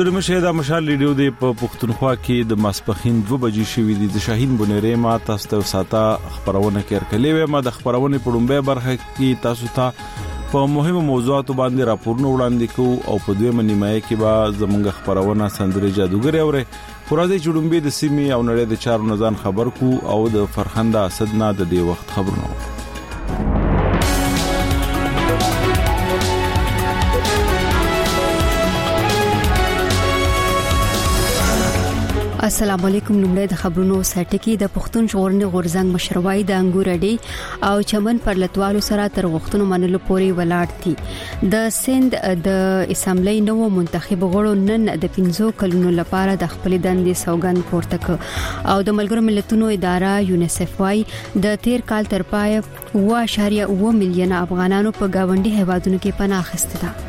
ستړي مشه د مشال ریډیو د پښتونخوا کې د ماسپخین 2 بجې شوې دي د شاهین بنيره ما تاسو ته ساته خبرونه کړکلې و ما د خبرونه په لومبه برخه کې تاسو ته په مهمو موضوعاتو باندې راپورونه وړاندې کوو او په دویمه نیمه کې به زموږ خبرونه سندري جادوګر اوري پرځي چډومبي د سیمي او نړۍ د چارو نزان خبر کو او د فرخنده اسدنا د دې وخت خبرونه السلام علیکم. لومړی د خبرونو سرټکی د پښتون ژغورنې غورځنګ مشروعي د انګور اډي او چمن پر لټوالو سره تر وختونو منلو پورې ولاړ دي. د سند د اسمبلی نوو منتخب غړو نن د 15 کلونو لپاره د خپل دندې سوګند پورته ک او د ملګرو ملتونو اداره یونیسف وايي د تیر کال تر پای 1.1 میلیون افغانانو په گاونډي هیوادونو کې پناه اخیسته ده.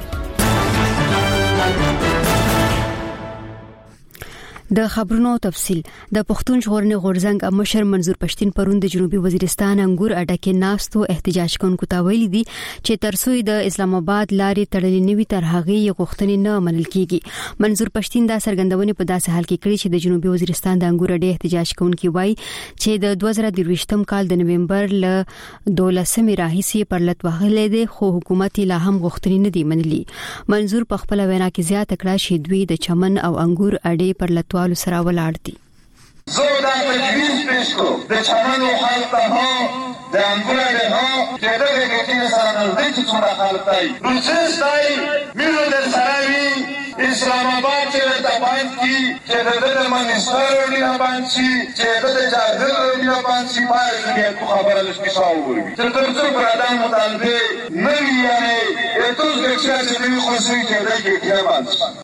د خبرونو تفصيل. د پښتون ژغورنې غورځنګ مشر منظور پښتين پرون د جنوبي وزیرستان انګور اډه کې ناستو احتجاج کوونکو ته ویلي دي چې ترڅو د اسلام آباد لارې تړلې نوي تر هغه غوښتنې نه منل کیږي. منظور پښتين دا څرګندونه په داسې حال کې کړې چې د جنوبي وزیرستان د انګور اډه احتجاج کوونکو وایي چې د 2023م کال د نومبر ل 12 راهیسي پر لټ وهلې دي خو حکومت لا هم غوښتنې نه دي منلي. منظور په خپل وینا کې زیاته کړه چې دوی د چمن او انګور اډه پر لټ سره ولاړ دي. زه دا تجویز پیش کوم د چمن او خلک ها د انګور ها چې دغه کې سره نزدیک څومره خلک دی روسستای میرو د سراوی اسلام آباد چې د باندې کی چې د منستر ورنه باندې چې د جاهل ورنه باندې پای کې خبره لږه شاووري چې ترڅو پردان مطالبه نه ویانه اتوس دښه چې دوی خوشي کېدای کې باندې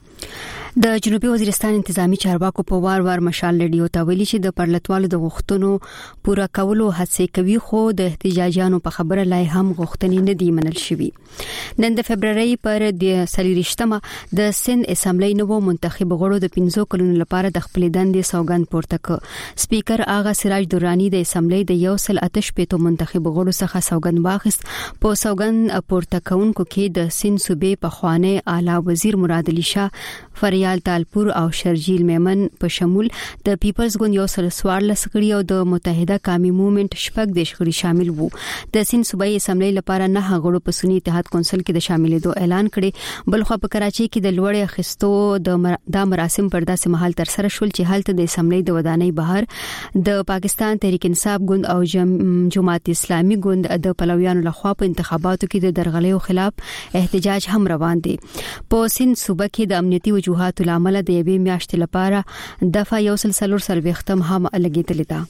د جنوبي وزیرستان انتظامی چارواکو په وار مشال ریډیو ته ویلي چې د پرلطوالو د غوښتنو پورا کولو هڅه کوي خو د احتجاجانو په خبره لای هم غوښتنې نه دي منل شوی. نن د فبرवरी پر د 23مه د سند اسمبلی نوو منتخب غړو د 15 کلونو لپاره د خپل دندې سوګند پورته ک. سپیکر آغا سراج درانی د اسمبلی د 1.8 منتخب غړو څخه سوګند واخیست. په سوګند پورته کونکو کې د سند صوبې په خوانه اعلی وزیر مراد علي شاه فریال تالپور او شرجیل میمن په شمول د پیپلز ګوند یو سل سوار لسکړی او د متحده قومي موومېنټ شپږ د شخړي شامل وو. د سند صوبایي اسمبلی لپاره نه غړو په سنی اتحاد کونسل کې د شاملېدو اعلان کړي. بلخو په کراچي کې د لوړې اخیستو د مراسم پر داسې مهال تر سره شول چې حالت د اسمبلی د ودانۍ بهر د پاکستان تحریک انصاف ګوند او جماعت اسلامي ګوند د پلویانو لخوا په انتخاباتو کې د درغلیو خلاف احتجاج هم روان دي. په سند صوبه کې د امنیتي وجوهات العمل د یوې میاشتې لپاره دفعه 140 هم لګیدلې ده.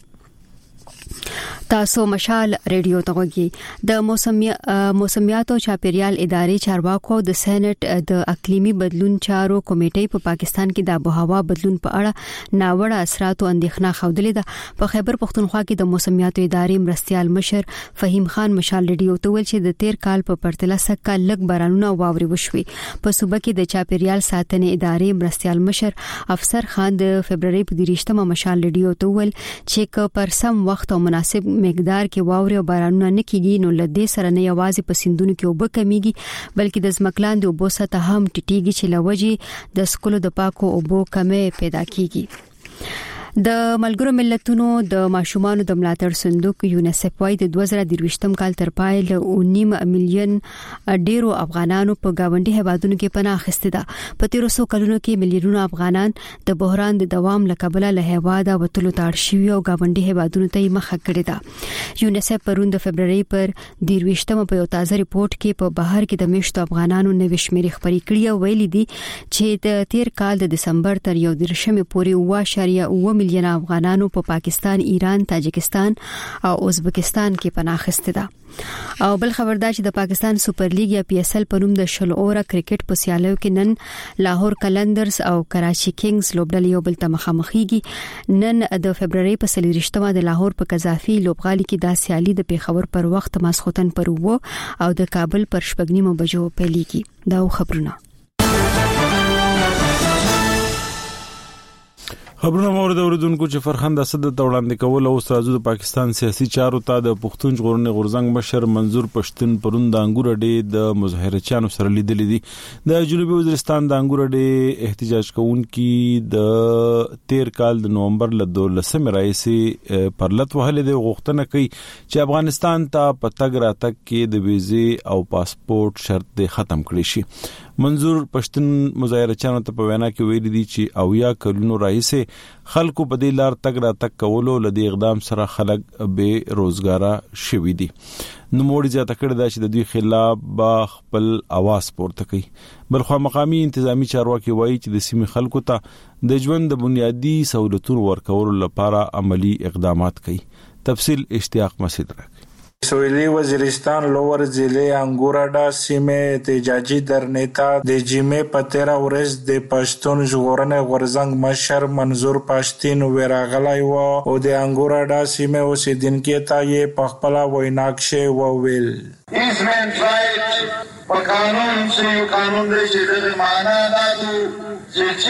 تاسو مشال ریډیو ته غوږی. د موسمیات او چاپیریال ادارې چارواکو د سېنات د اقلیمي بدلون چارو کمیټې په پاکستان کې د آبهوا بدلون په اړه ناوړه اثرات او اندېښنه خوندلې ده. په خیبر پختونخوا کې د موسمیات ادارې مرستيال مشر فهیم خان مشال ریډیو ته ویل چې د تیر کال په پرتله سکه لږ بارانونه واوري وشوي. په صوبه کې د چاپیریال ساتنې ادارې مرستيال مشر افسر خان د فبرवरी په 23مه مشال ریډیو ته ویل چې پر سم وخت او مناسب مقدار کې واوري او بارانونه نه کیږي نو لدې سره نه یوازې په سیندونو کې وب کمیږي بلکې د ځمکلاندې اوبو سطح هم ټیټیږي چې لوجي د سکولو د پاکو اوبو کمې پیدا کیږي. د ملګرو ملتونو د ماشومانو د ملاتړ صندوق یونیسف وايي د 2023م کال تر پای له 9 میلیون ډیرو افغانانو په گاونډي هیوادونو کې پناه اخیسته ده. په 1300 کلونو کې میلیونونه افغانان د بحران د دوام لکبله له هیواده وټلو تاړ شوی او گاونډي هیوادونو ته مخه کړې ده. یونیسف پرون د فبرवरी پر 23مه په یو تازه ریپورت کې په بهر کې د میشتو افغانانو نوې شمیرې خبرې کړې او ویلي دي چې د تیر کال د دسمبر تر 11مه پورې 1.1 میلیون افغانانو په پاکستان، ایران، تاجکستان او ازبکستان کې پناه اخیسته ده. او بل خبردار چې د پاکستان سپر لیګ یا PSL په نوم د شل اوره کرکټ په سیالیو کې نن لاهور کلندرز او کراچي کینګز لوبډلې یو بل ته مخامخېږي. نن د فبرवरी په 23مه د لاهور په قذافي لوبغالي کې د سیالي د پیښور پر وخت ماسخوتن پر وو او د کابل پر 9 بجو پیلېږي. دا خبرونه خبرونه مورد اوریدونکو چې فرخند اسد د وړاندې کول او سرازو د پاکستان سیاسي چارو ته د پښتون ژغورنې غورځنګ مشر منظور پښتون پرون د انګور اډې د مظاهرچیانو سره لیدل دي. د جنوبي وزیرستان د انګور اډې احتجاج کوونکي د 13 کال د نومبر ل 12 رئیسي پرلط وهله د غوښتنه کوي چې افغانستان ته پتګ راتګ کې د ویزې او پاسپورت شرط ختم کړي شي. منظور پښتون مظاهرچیانو ته په وینا کې ویلي دي چې اویا کلونو راهیسه خلکو په دې لار تګ را تک کولو لدی اقدام سره خلک به روزګارا شوي دي. نو موړي ځا تکړه دا چې د دوی خلاف با خپل आवाज پورته کوي. بلخو مقامی انتظامی چارواکي وایي چې د سیمې خلکو ته د ژوند د بنیادی سہولتونو ورکولو لپاره عملی اقدامات کوي. تفصیل اشتیاق مسعود راکړي. سویلی وزیرستان لوور ضلع انګوراډا سیمه احتجاجي درنیتا د جمعې په 13 ورځ د پښتون ژغورنې غورځنګ مشر منظور پښتون وراغلی و او د انګوراډا سیمه اوسیدونکو ته یې په خپل ویناکشه وویل ایزمن رائټ په قانون چې قانون دی چې د معنا دادو چې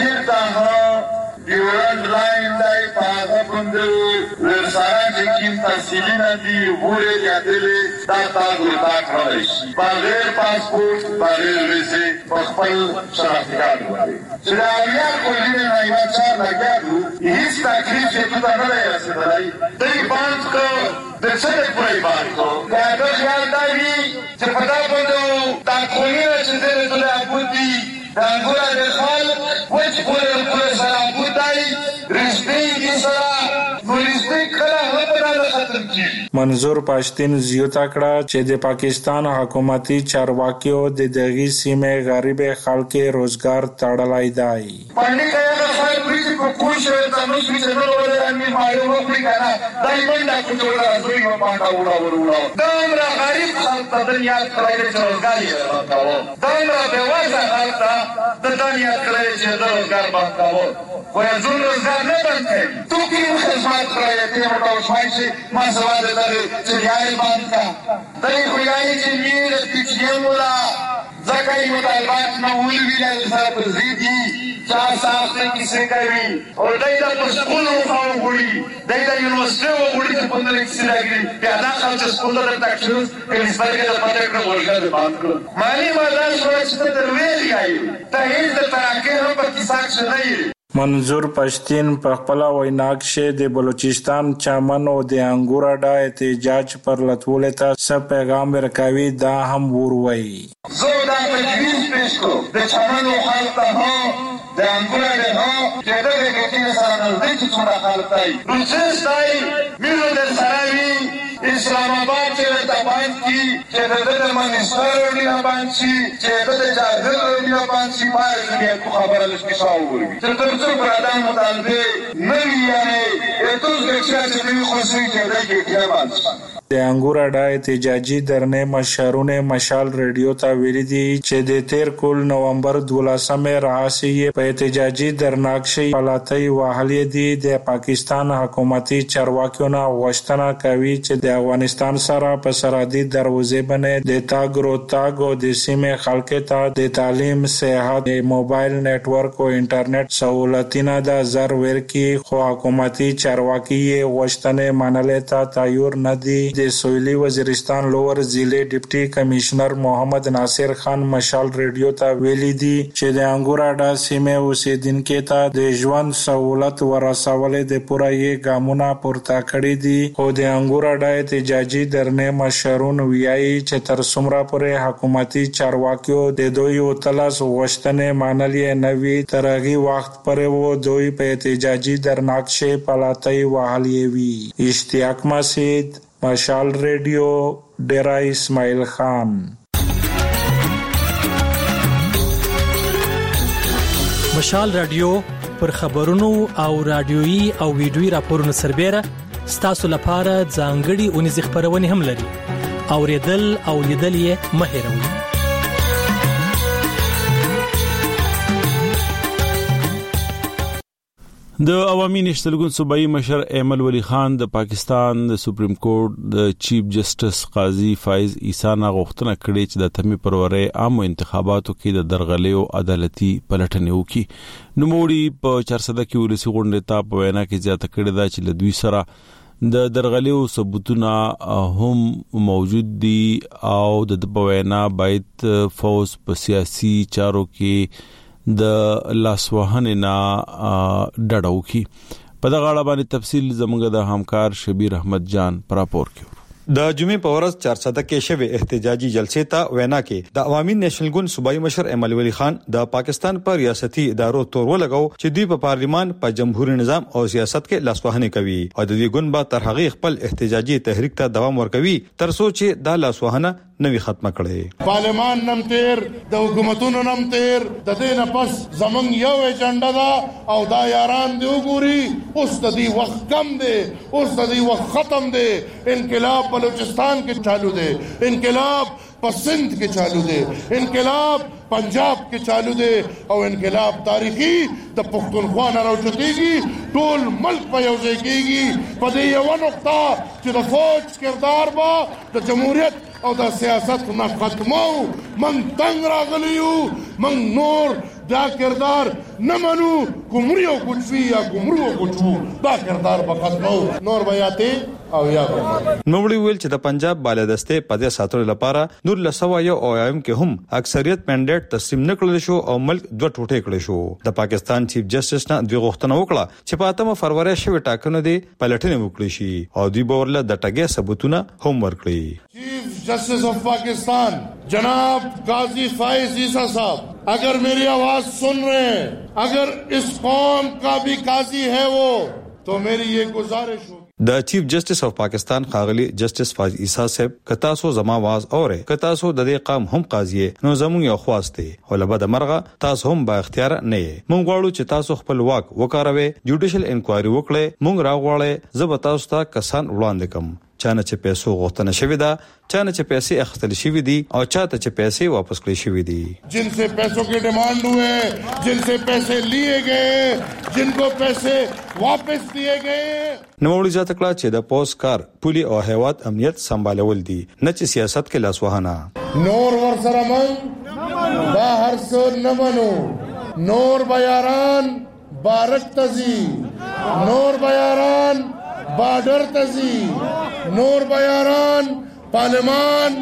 چیرته ډیورنډ لاین دی په هغه باندې ورسره چې کوم تفصیلونه دي وګورئ یادلې دا تاسو ته کړئ شي بغیر پاسپورت بغیر ویزې په خپل شناختی کارت باندې چې دا یا کولی نه یو څه لګیږي هیڅ تکلیف چې تاسو نه رسیدلای دوی باندې کو د څه په باندې کو دا د خیال دی چې په دا باندې دا کولی چې د ټول ابودي دا ګور د خلک وڅ کول سره بودای رښتینی سره ورستي کړه هغه ختم کیږي. منظور پښتون زیاته کړه چې د پاکستان حکومتي چارواکیو د دغه سیمې غریب خلک روزګار تړلای دی. باندې هغه خلک چې په کوشش د نو چې نو ولرمي معلومه کړی کنه دای باندې کوټه دوی په باندې وړو دا امر غریب خلک په دنیا کې روزګار یې ورکاوه دا امر به وځه خلک د دنیا کې چې روزګار باندې خو یې روزګار نه باندې تو کې خدمت کوي ته ورته شایسته ما سوال درې چې یاري باندې دای خو یاري چې میر چې مولا زکای مطالبات نه ویل سره پر زیدي چا ساخته کیسه کوي او دای د سکول خو غوړي دای د یونیورسيټي غوړي چې په دې کې راګري پیاده خلک سکول ته تکشن پرنسپل کې د پټه کړو ورګه باندې کړو مالی مدار شوې چې د ویل غاي ته هیڅ د تراکه هم په کیسه شنه. منظور پښتون په خپل ویناکشه د بلوچستان چمن او د انګوراډا احتجاج پر لټول ته څه پیغام ورکوي دا هم وروي. زه دا تجویز پیش کوم د چمن او خلک ته د انګوراډا چې دغه کې سره نږدې چې څومره خلک دی روسستای میرو د سراوي اسلام آباد چې د باندې چې د منستر دی باندې چې د جاهل دی باندې پای خبره لږه شاووري چې برادان مطالبه نوی یعنی اتوز گچا چې دوی خوشي کېدای کې باندې د انګوراډا احتجاجي درنې مشرونه مشال ریډیو ته ویلي دي چې د 13 کول نومبر 12 راهسي په احتجاجي درناکشي حالتي وهلې دي. د پاکستان حکومتي چارواکیو نه غوښتنه کوي چې د افغانستان سره په سرحدي دروازې باندې د تاګ او د سیمې خلکو ته د تعلیم، صحت، موبایل نتورک او انټرنیټ سہولتونه د زر ورکی خو حکومتي چارواکي غوښتنې منلې ته تیار نه دي. د سویلی وزیرستان لوور ضلع ډیپټي کمشنر محمد ناصر خان مشال ریډیو ته ویلي دي چې د انګوراډا سیمې اوسیدونکو ته د ژوند سہولت ورسولې د پوره یې ګامونه پورته کړی دي. خو د انګوراډا احتجاجي درنې مشرون ویایي چې تر څومره پورې حکومتي چارواکیو د دوی او تلاس غوښتنې منلې نه وي تر هغه وخت پورې و دوی په احتجاجي درناکشه پلاتای وهلې وي. اشتیاق مسعود مشال ریډیو ډیرا اسماعیل خان. مشال رادیو پر خبرونو او رادیوي او ویډیوي راپورونو سربېره ستاسو لپاره ځانګړي اونیز خبرونه هم لري. اوریدل او لیدل یې مه هېروئ. د عوامي نېشنل ګوند صوبایي مشر ایمل ولی خان د پاکستان د سپریم کورټ د چیف جسټس قاضي فایز عیسی نه غوښتنه کړې چې د تمی پرورې عام انتخاباتو کې د درغلیو عدالتي پلټنې وکړي. نوموړي په 400 کې ولسی غونډه ته په وینا کې زیاته کړې ده چې لدوی سره د درغلیو ثبوتونه هم موجود دي او د په وینا باید فوز په سیاسي چارو کې د لاسوهنې نه ډډه وکړي. په دغه اړه باندې تفصیل زموږ د همکار شبیر احمد جان پر راپور کوي. د جمعې په ورځ 400 کې شوه احتجاجي جلسې ته وینا کې د عوامي نېشنل ګوند صوبایي مشر ایمل ولی خان د پاکستان پر ریاستي ادارو تور ولګاو چې دوی په پارلیمان په جمهوریت نظام او سیاست کې لاسوهنه کوي او د دې ګوند به تر هغه خپل احتجاجي تحریک ته دوام ورکوي تر څو چې د لاسوهنه نوي ختمه کړي. پارلیمان نم تیر د حکومتونو نم تیر د دې نه پس زمونږ یو ایجنډا دا او دا یاران دی وګوري اوس د دې وخت کم دی اوس د دې وخت ختم دی. انقلاب بلوچستان کې چالو دی, انقلاب په سندھ کې چالو دی, انقلاب پنجاب کې چالو دی او انقلاب تاریخي د پښتونخوا نه راوچتېږي. ټول ملک په یو ځای کېږي په دې یو نقطه چې د فوج کردار به د جمهوریت او د سیاست نه ختمو. من تنگ راغلیو, من نور دا کردار نه منو. کومریو کوچوي یا کومرو کوچو دا کردار به ختمو. نور بیاته او یا نوړي ویل چې د پنجاب بالادسته په دې ساتلو لپاره نور لسوا یو اویم کې هم اکثریت منډیټ تسلیم نکړل شو او ملک دوه ټوټې کړل شو. د پاکستان چیف جسټس نه دوی غوښتنه وکړه چې په 8 فروری شوی ټاکنو دی پلټنه وکړي شي او دوی باورله د ټګي ثبوتونه هم ورکړي. چیف جسٹس آف پاکستان جناب قاضی فائز عیسی صاحب, اگر میری آواز سن رہے ہیں, اگر اس قوم کا بھی قاضی ہے وہ, تو میری یہ گزارش ہوگی. د چیف جسټس اف پاکستان خاغلی جسټس فایز عیسی صاحب کتا سو زما आवाज اوره کتا سو د دې قام هم قاضي نو زموږ یو خواسته ولبه د مرغه تاسو هم با اختیار نه مونږ غواړو چې تاسو خپل واک وکاروي, جوډیشل انکوایري وکړي, مونږ راغواړي زه به تاسو ته کسان وړاندې کوم چانه چې پیسو غوښتنه شوې ده, چانه چې پیسې اخیستل شوې دي او چاته چې پیسې واپس کړې شوې دي. جن سے پیسوں کے ڈیمانڈ ہوئے, جن سے پیسے لیے گئے, جن کو پیسے واپس دیے گئے. نوړي ځات کړه چې د پوس کار پولی او هیواد امنیت سمبالول دي نه چې سیاست کې لاسوهانه. نور ور سره من بهر سو نه منو, نور بیاران بارک تزي, نور بیاران بارڈر تزی, نور بیاران پارلیمان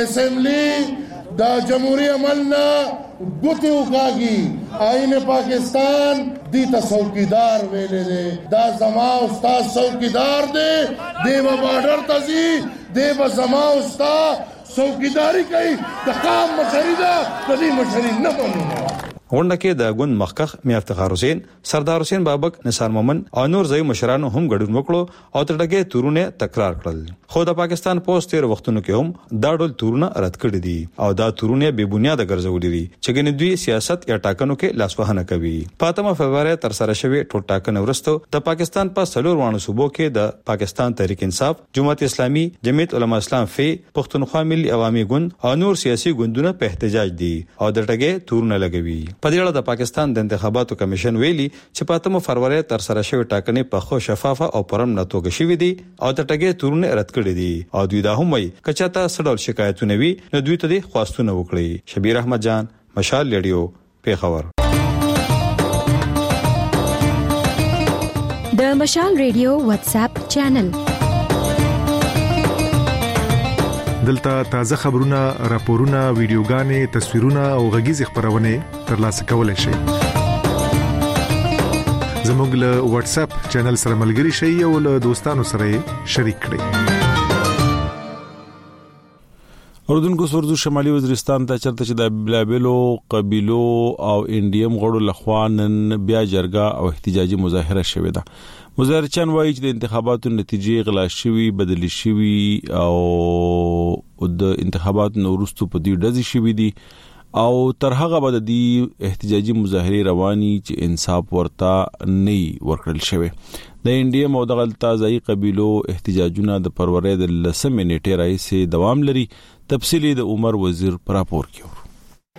اسمبلی دا جمہوری عملنا گتی اکاگی. آئین پاکستان دیتا څوکیدار ویلے دے, دا زما استاد څوکیدار دے, دے با بارڈر تزی, دے با زما استاد څوکیداری کوي. د قام مشري ده, د دې مشري نه منو. غونډه کې د ګوند مخکخ میا افتخار حسین, سردار حسین بابک, نثار مومن او نور ځای مشرانو هم ګډون وکړو او ترټګي تورونه تکرار کړل. خو د پاکستان پوسټ تیر وختونو کې هم دا ډول تورونه رد کړی دي او دا تورونه بے بنیاد ګرځولي دي چې ګنې دوی سیاست یا ټاکنو کې لاسوهنه کوي. په 8 فروری تر سره شوی ټول ټاکنو ورسته د پاکستان په سلور وانه صوبو کې د پاکستان تحریک انصاف, جماعت اسلامي, جمعیت علما اسلام فی, پښتونخوا ملي عوامي ګوند او نور سیاسي ګوندونه په احتجاج دي او د ټګي تورونه لګوي. په دې اړه د پاکستان د انتخاباتو کمیشن ویلي چې په 8 فروری تر سره شوی ټاکنې په خو شفافه او پرم نتوګه شوې دي او د ټګي تورونه رد کړي دي او دوی دا هم وایي کچاته سړول شکایتونه وي نو دوی ته د خواستونه وکړي. شبیر احمد جان, مشال ریډیو, پیښور. د مشال ریډیو واتس اپ چینل دلته تازه خبرونه, راپورونه, ویډیوګانې, تصویرونه او غږیز خبرونه ترلاسه کولای شئ. زموږ له واتس اپ چینل سره ملګري شئ او له دوستانو سره شریک کړئ. اردوونکو سورزو شمالي وزیرستان ته چرته چې د بلابلو قبيلو او انډیم غړو لخوا نن بیا جرګه او احتجاجي مظاهره شوې ده. مظاهرچیان وایي چې د انتخاباتو نتیجې غلا شوي, بدلی شوي او د انتخاباتو وروسته په دې ډزې شوي دي او تر هغه بعد د احتجاجي مظاهره رواني چې انصاف ورته نه ورکړل شوی. د انډیم او د غلطازي قبيلو احتجاجونه د فروری د 10 نیټې راځي دوام لري. تفصیلی د عمر وزیر پر راپور کیو.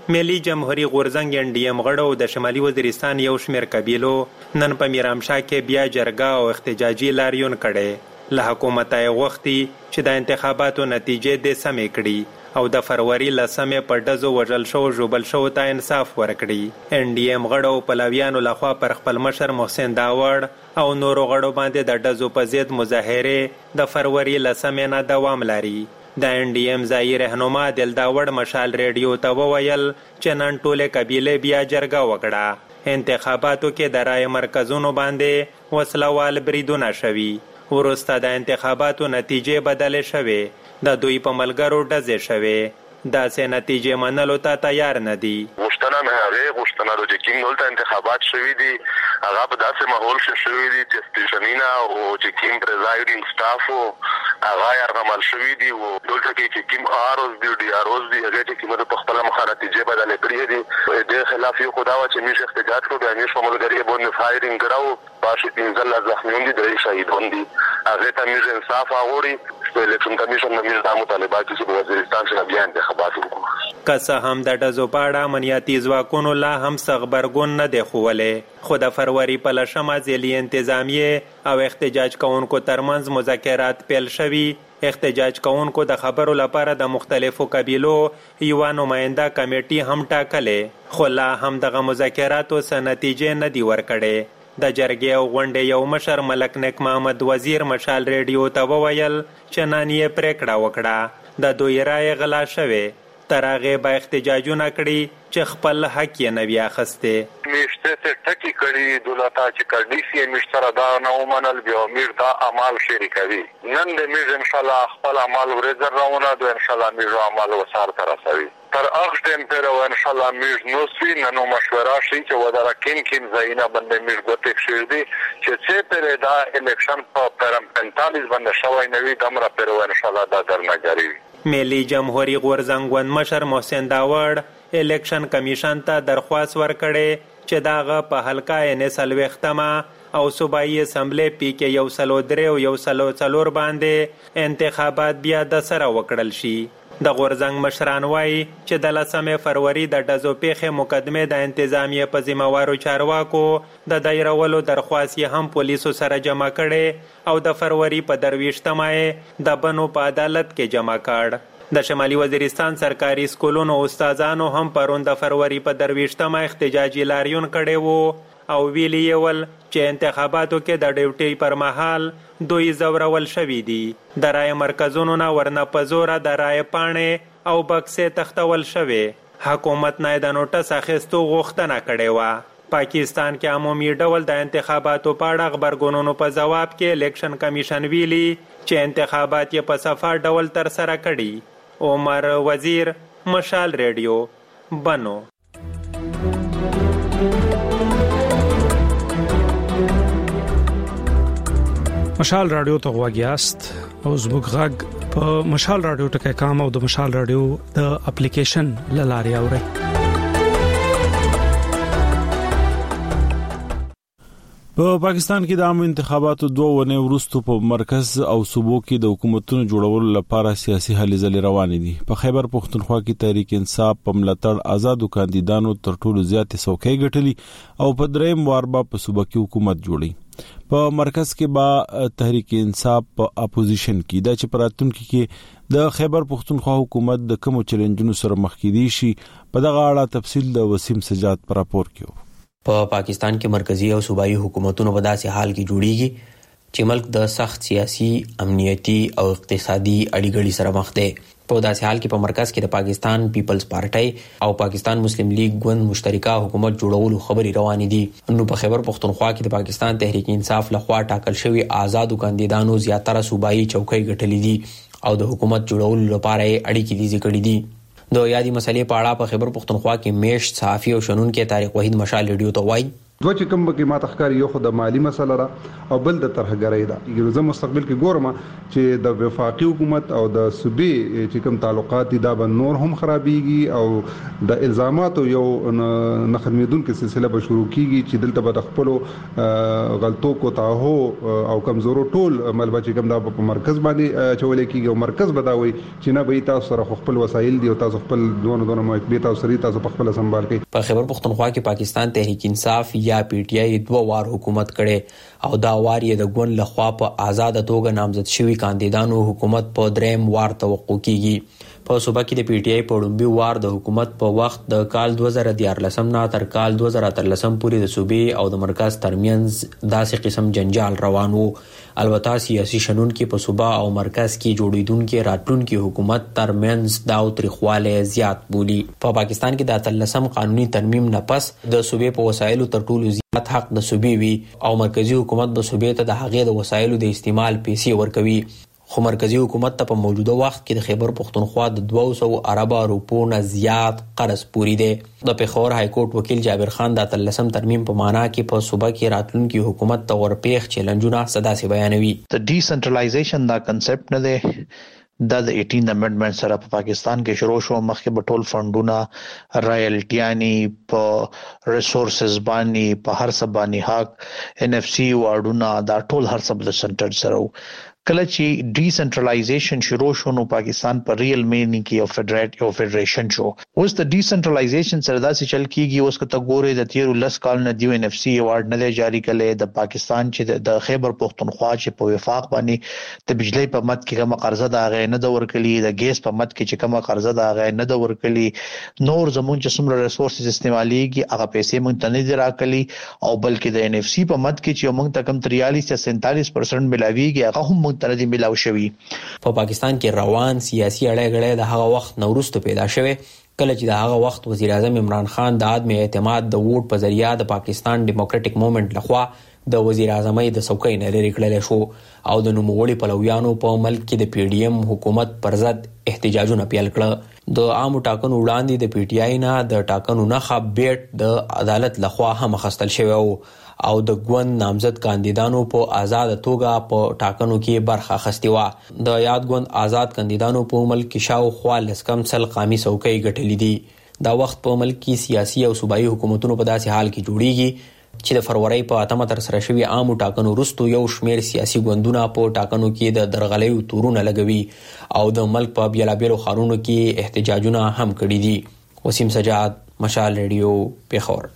ملي جمهوریت غورځنګ NDM غړو د شمالي وزیرستان یو شمېر قبیلو نن په میرامشاه کې بیا جرګه او احتجاجي لاریون کړي. له حکومت یې غوښتي چې د انتخاباتو نتیجې د سمې کړي او د فروری لسمې په ډزو وژل شو ژوبل شو ته انصاف ورکړي. NDM غړو پلویانو لخوا پر خپل مشر محسن داوړ او نورو غړو باندې د ډزو په ضد مظاهره د فروری لسمې نه دوام لري. د NDM ځایي رهنما دلداوړ مشال ریډیو ته وویل چې نن ټولې قبیلې بیا جرګه وکړه. انتخاباتو کې د رای مرکزونو باندې وسلوال بریدونه شوي. وروسته د انتخاباتو نتیجې بدلې شوې. د دوی په ملګرو ډزې شوې. داسې نتیجې منلو ته تیار نه دي. غوښتنه مې هغې غوښتنه ده چې کوم دلته انتخابات شوي دي هغه په داسې ماحول کې شوي دي چې سټیشنونه او چې کوم پریزایډینګ سټاف وو هغه یرغمل شوي دي او دلته کې چې کوم آروز دي DROز دي هغه چې کومه په خپله مخه نتیجې بدلې کړې دي. د خلاف یو خو دا وه چې موږ احتجاج کړو بیا موږ په ملګري باندې فایرینګ کړو. پاشي 15 زخمیان دي 3 شهیدان دي. هغې ته موږ انصاف غواړي. الیکشن کمیشن نه موږ دا مطالبه کوي چې په وزیرستان کې بیا انتخابات وکړو. که څه هم د ډزو په اړه امنیتي ځواکونو لا هم څه غبرګون نه دی ښوولی، خو د فروری په 10مه ځلي انتظامیې او احتجاج کوونکو ترمنځ مذاکرات پیل شوي. احتجاج کوونکو د خبرو لپاره د مختلفو قبیلو یوه نماینده کمیټي هم ټاکلې، خو لا هم دغه مذاکراتو څه نتیجې نه دي ورکړې. د جرګې او غونډې یو مشر ملک نیک محمد وزیر مشال ریډیو ته وویل چې نن یې پریکړه وکړه د دوی رایې غلا شوې. تر هغې به احتجاجونه کړي چې خپل حق یې نه وي اخیستی. میشته څه ټکي کړي دولته چې کډیسي یې میش سره دا نه ومنل بیا میر دا عمل شریکوي. نن د میر انشاءالله خپل عمل ورځ راونه دو انشاءالله میر عمل وسار ته رسوي. تر هغه ټیم پورې و انشاءالله میر نو سوي نو مشوره شي چې ودره کین ځایونه باندې میر ګوتې کښېږدي چې څه پورې دا الیکشن په 45 باندې شوی نه وي دومره پورې و انشاءالله دا درنه جاري وي. ملي جمهوریت غورځنګ ګوند مشر محسن داوړ الیکشن کمیشن ته درخواست ورکړی چې دغه په حلقه یې 40مه او صوبایي اسمبلی PK 103 او 104 باندې انتخابات بیا د سره وکړل شي. د غورځنګ مشران وایي چې د 10 فروری د ډزو پیښې مقدمې د انتظامیې په ذمهوارو چارواکو د دایرولو درخواست یې هم پولیسو سره جمع کړی او د فروری په 23مه یې د بنو په عدالت کې جمع کړ. د شمالي وزیرستان سرکاري سکولونو استادانو هم پرون د فروری په 23مه احتجاجي لاریون کړی وو او ویلي یې ول چې انتخاباتو کې د ډیوټي پر مهال دوی زورول شوي دي. د رای مرکزونو نه ورنه په زوره د رای پاڼې او بکسې تختول شوې. حکومت نه د نوټس اخیستو غوښتنه کړې وه. پاکستان کې عمومي ډول د انتخاباتو په اړه غبرګونونو په ځواب کې الیکشن کمیشن ویلي چې انتخابات یې په صفا ډول ترسره کړي. عمر وزیر، مشال ریډیو، بنو. مشال رادیو ته غواګیاست او زموږ غږ په مشال رادیو ټکي کام او د مشال رادیو د اپلیکیشن لاري اوري. په پاکستان کې د عام انتخاباتو 2 ونې وروسته په مرکز او صوبو کې د حکومتونو جوړولو لپاره سیاسي هلې ځلې روانې دي. په خیبر پښتونخوا کې تحریک انصاف په ملاتړ آزادو کاندیدانو تر ټولو زیاتې څوکۍ ګټلي او په دریم وار به په صوبه کې حکومت جوړي. په مرکز کې با تحریک انصاف په اپوزیشن کې د چپراتونکو کې د خیبر پښتونخوا حکومت د کوم چیلنجونو سره مخ کېدي شي په دغه اړه تفصیل د وسیم سجاد پر راپور کې. په پاکستان کې مرکزی او صوبایي حکومتونو په داسې حال کې جوړیږي چې ملک د سخت سیاسي، امنیتي او اقتصادي اړیګړې سره مخ دی. په داسې حال کې په مرکز کې د پاکستان پیپلز پارټي او پاکستان مسلم لیگ ګوند مشترکه حکومت جوړولو خبرې روانې دي. نو په خیبر پښتونخوا کې د پاکستان تحریک انصاف لخوا ټاکل شوی آزادو کاندیدانو زیاتره صوبایي چوکۍ ګټلې دي او د حکومت جوړولو لپاره اړیکې تیزې کړې دي. د یادې مسلې په اړه په خیبر پښتونخوا کې میشت صحافي او شنونکو طارق وحید مشال ریډیو ته وایي دوه چې کوم کې ما تخکاری یو خو د مالی مسله را او بل د ترهګرۍ دا یو زم مستقبل کې ګورم چې د وفاقي حکومت او د صوبې چې کوم تعلقات دا به نور هم خرابيږي او د الزاماتو یو نه ختمېدونکو سلسله به شروع کیږي چې دلته به خپل غلطو کو تاهو او کمزورو ټول ملبه چې کوم دا په مرکز باندې چولې کیږي او مرکز بداوي چې نه به تاسو سره خپل وسایل دی او تاسو خپل دونه مکبه تاسو سره تاسو په خپل سنبال کوي. په خیبر پختونخوا کې پاکستان تحریک انصاف یا پی ټی آی 2 وار حکومت کړي او دا وار یې د ګوند لخوا په آزاد توګه نامزد شوی کاندیدانو حکومت په دریم وار توقع کیږي. په صوبه کې د پی ټی آی په وړاندې وار د حکومت په وخت د کال 2014 نه تر کال 2013 پورې د صوبې او د مرکز ترمنځ داسې قسم جنجال روان وو. البته سیاسي شنون کې په صوبه او مرکز کې جوړیدونکو راتلونکو حکومت ترمنځ دا تاریخواله زیات بولی. په پاکستان کې د 13 قانوني ترمیم نه پس د صوبې په وسایلو تر ټولو زیات حق د صوبې وی او مرکزی حکومت د صوبې ته د هغې د وسایلو د استعمال پیسې ورکوي. خو مرکزی حکومت ته په موجوده وخت کې د خیبر پختونخوا د 200 ارب روپو نه زیات قرض پوری دی. د پیښور های کورټ وکیل جابر خان د 13 ترمیم په معنا کې په صوبه کې راتلونکي حکومت ته ورپېخ چیلنجونه صدا سي بیانوي. د ډیسنټرلایزیشن دا کنسپټ نه دی د 18 امندمنت سره په پاکستان کې شروع شو. مخکې به ټول فندونه رایلټیانی په ریسورسز باندې په هر څه باندې حق ان اف سی واردونه دا ټول هر څه د سنټر سره کله چې ډیسنټرلایزیشن شروع شو نو پاکستان په ریل مینینګ کې یو فدریشن شو. اوس د ډیسنټرلایزیشن سره داسې چل کیږي اوس کته ګوره د 13 کال نه دی ان اف سی ایوارډ نه جاری کړي د پاکستان چې د خیبر پختونخوا چې په وفاق باندې د بجلی په مد کې کومه قرضه دا غي نه د ورکړي د ګیس په مد کې چې کومه قرضه دا غي نه د ورکړي نور زمون چې څومره ریسورسز استعماليږي هغه پیسې مونږ ته نه دی راکړي او بلکې د ان اف سی په مد کې چې مونږ ته کم 43 یا 47% ملاويږي هغه هم ترې ملاو شوی. په پاکستان کې روان سیاسي اړه د هغه وخت نورسته پیدا شوه کله چې د هغه وخت وزیر اعظم عمران خان د عدم اعتماد د ووټ په ذریعہ د پاکستان ډیموکراټک موومېنټ لخوا د وزیر اعظمۍ د څوکۍ نه لري کړل شو او د نوموړي پلویانو په ملک کې د پی ډی ایم حکومت پر ضد احتجاجونه پیل کړل. د عام ټاکنو وړاندې د پی ټی آی نه د ټاکنو نه خبرت د عدالت لخوا هم خستل شوی او د ګوند نامزد کاندیدانو په آزاد توګه په ټاکنو کې برخه اخیستې و. د یاد ګوند آزاد کاندیدانو په ملک کې شاوخوا لسکم سل قامي څوکۍ ګټلې دي. دا وخت په ملک کې سیاسي او صوبایي حکومتونو په داسې حال کې جوړیږي چې د فروری په 8 تر سره شوی عام ټاکنو وروسته یو شمیر سیاسي ګوندونه په ټاکنو کې د درغلیو تورونه لګوي او د ملک په بیلابیلو ښارونو کې احتجاجونه هم کړي دي. وسیم سجاد، مشال ریډیو، پیښور.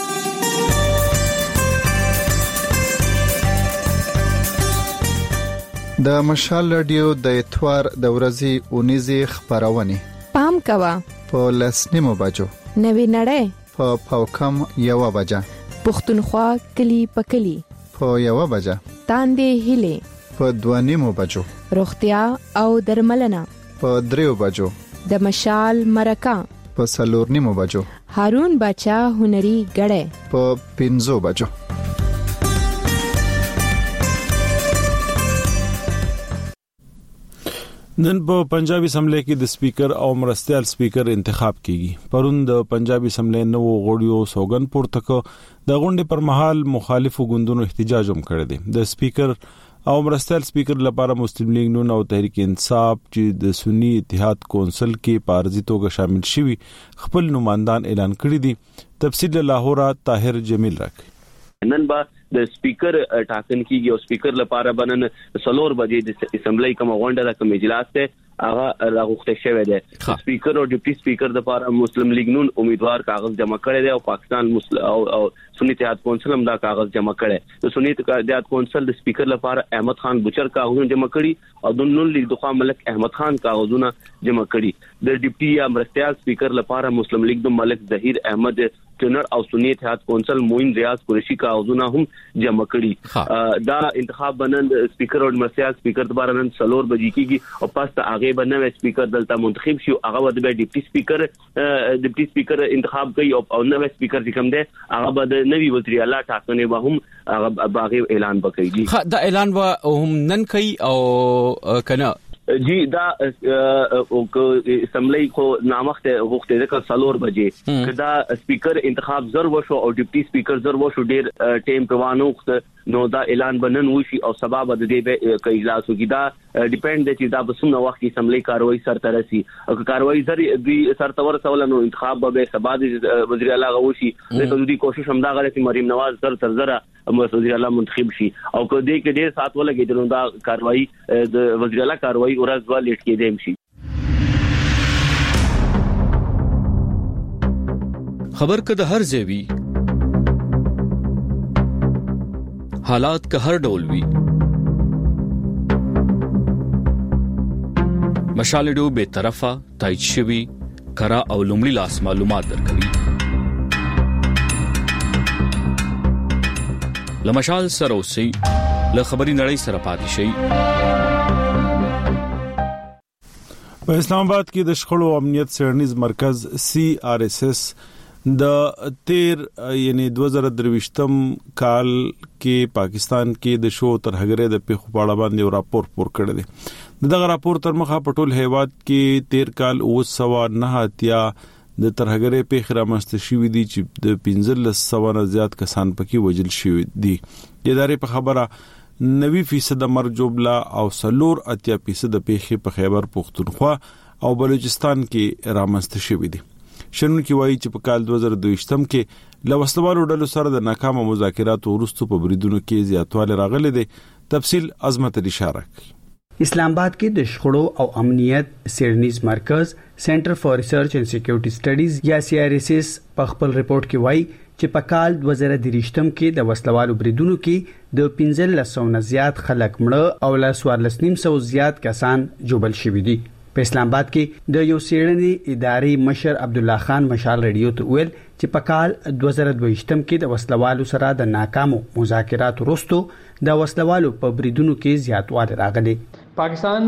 د مشال رادیو د اتوار د ورځې اونیزي خبرونه پام کوا په لسنیمو بجو نوی نړۍ په پاوکم یو بجا پختونخوا کلی پکلی په یو بجا تاندې هله په دوانیمو بجو روغتیا او درملنه په دریو بجو د مشال مرکه په سلورنیمو بجو هارون بچا هنري غړې په 5 بجو. نن په پنجابي اسمبلی کې د سپیکر او مرستیال سپیکر انتخاب کیږي. پرون د پنجابي اسمبلی نو غوړیو سوګن پورته کو د غونډې پر مهال مخالفو ګوندونو احتجاج هم کړی دی. د سپیکر او مرستیال سپیکر لپاره مسلم لیگ نون او تحریک انصاف چې د سنی اتحاد کونسل کې پارزي توګه شامل شوي خپل نمائندان اعلان کړی دي. تفصیل لاهور طاهر جمیل راک. نن با د سپیکر ټاکن کیږي او سپیکر لپاره بنن 3 بجې د اسمبلی کوم غونډه د کوم اجلاس ته هغه راغوښته شوی دی. سپیکر او ډیپټي سپیکر د لپاره مسلم لیگ نون امیدوار کاغذ جمع کړی دی او پاکستان او سنی اتحاد کونسل هم دا کاغذ جمع کړی. د سنی اتحاد کونسل د سپیکر لپاره احمد خان بچر کاغذونه جمع کړي او د نون لیگ د خوا ملک احمد خان کاغذونه جمع کړي. د ډیپټي یا مرستیال سپیکر لپاره مسلم لیگ د ملک ظهیر احمد ټنر او سنی اتحاد کونسل موین ریاض قریشی کاغذونه هم جمع کړي. دا انتخاب بنن سپیکر او مرستیال سپیکر د بارنن 3 بجې کیږي او پس ته هغه بنوي سپیکر دلته منتخب شي هغه د ډیپټي سپیکر انتخاب کوي او نوې سپیکر چې کوم دی هغه د نوی وزیر اعلی ټاکنې به هم هغه باغ اعلان وکړي. دا اعلان و هم نن کوي او کنه جی دا اسمبلی کو نامخته وخت د 4 بجې کدا سپیکر انتخاب ضرور وشو او ډیپټي سپیکر ضرور وشو ډیر ټیم په وانوخت نو دا اعلان بنن وشي او سبب د دې به اجلاس وکړي دا ډیپند دي چې دا بسونه وخت کې اسمبلی کاروایی سر ترسي او کاروایی دی سر تور سوال نو انتخاب به سبا د وزیر اعلی غوشي د دوی کوشش هم دا غره چې مریم نواز تر زره وزیر اعلی منتخب شي او کو دې کې ډیر سات ولګي نو دا کاروایی د وزیر اعلی کاروایی ورځ وا لیټ کې دیم شي خبر کده هر ځوی حالات که هر ډول وي مشالډو به طرفه تایید شوی کرا او لومړی لاس معلومات درکوي لمشال سره اوسئ له خبري نړۍ سره پاتې شئ په اسلام آباد کې د شخړو امنیت څېړنیز مرکز CRSS د 2023م کال کې پاکستان کې د شو ترهګرۍ د پیښو په اړه باندې راپور پور کړی دی. دغه راپور تر مخه په ټول هیواد کې 13 کال 909 د ترهګرۍ پیښې رامنځته شوې دي چې د 1500 نه زیات کسان پکې وژل شوي دي. د ادارې په خبره 90% مرګ جوړلا او 4% پیښې په خیبر پختونخوا او بلوچستان کې رامنځته شوې دي. شنونکي وایي چې په کال 2022م کې لوسلوالو ډلو سره د ناکامه مذاکراتو وروسته په بریدونو کې زیاتوالی راغلی دی. تفصیل عظمت اشاره کوي. اسلام آباد کې د شخړو او امنیت څېړنیز مرکز سنټر فار ریسرچ اینڈ سکیورټي سټډیز یا CRSS په خپل ریپورت کې وایي چې په کال 2023م کې د وسلوالو بریدونو کې د 1500 نه زیات خلک مړه او ل 1400 زیات کسان جوبل شوي دي. په اسلام آباد کې د یو څېړنې ادارې مشر عبد الله خان مشال ریډیو ته ویل چې په کال 2022م کې د وسلوالو سره د ناکامو مذاکراتو وروسته د وسلوالو په بریدونو کې زیاتوالی راغلی. پاکستان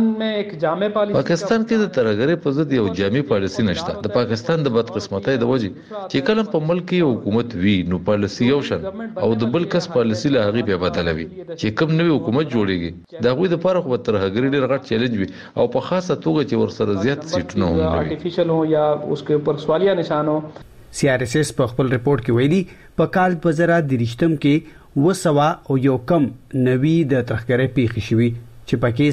کې د ترهګرۍ په ضد یو جامع پالیسي نشته. د پاکستان د بدقسمتۍ د وجې چې کله په ملک کې حکومت وی نو پالیسي یو شان او د بل کس پالیسي له هغه په بدلوي چې کوم نوې حکومت جوړيږي دا غوي د پاره خو ترهګرۍ ډېر غټ چیلنج وي او په خاصه توګه چې ورسره زیات سیټونه هم وي آرټیفیشل هو یا اس के ऊपर सवालिया निशान हो. CRSS په خپل ریپورت کې ویلي په کال 2023م کې 200 او یو کم 90 د ترهګرۍ پیښې شوي چې پکې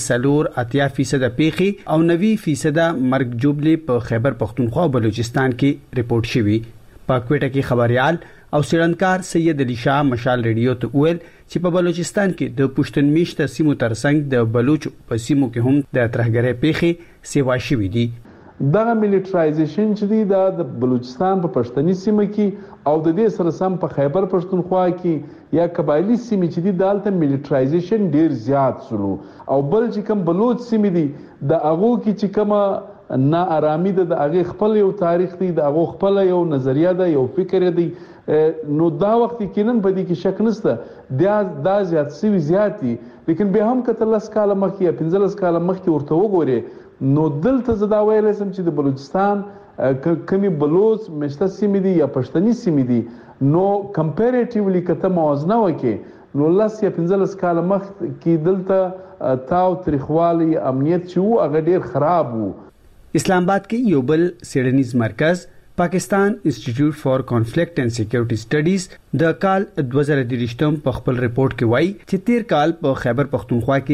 4.8% پیښې او 90% مرګ جوړلې په خیبر پختونخوا او بلوچستان کې ریپورت شوي. په کوټه کې خبريال او سیړنکار سید علي شاه مشال ریډیو ته ویل چې په بلوچستان کې د پښتون میشته سیمو ترڅنګ د بلوچ په سیمو کې هم د ترهګرۍ پیښې سیوا شوي دي. دغه ملیټرایزیشن چې دی د بلوچستان په پښتني سیمه کې او د دې سره سم په خیبر پښتونخوا کې یا قبایلی سیمه چې دی دالته ملیټرایزیشن ډیر زیات سلو او بل چې کوم بلوچ سیمه دی د هغه کې چې کوم نا آرامي د هغه خپل یو تاریخ دی د هغه خپل یو نظریه ده یو فکر دی نو دا وخت کې نن په دې کې شک نشته دا زیات سوي زیات دي لیکن به هم کته 10 کال مخکې یا 15 کال مخکې ورته وګوري نو دلته زدا ویل سم چې د بلوچستان کمی بلوچ مشته سیمې دي یا پښتني سیمې دي نو کمپیریټیولی کته موازنه وکي نو 10 یا 15 کال مخکې دلته تاو تاریخوالي امنیت چې وو هغه ډیر خراب وو. اسلام آباد کې یو بل څېړنیز مرکز پاکستان انسټیټیوټ فار کانفلیکټ اینڈ سکیورټي سټډیز د کال 2023م په خپل ریپورت کې وایي چې 13 کال په خیبر پختونخوا کې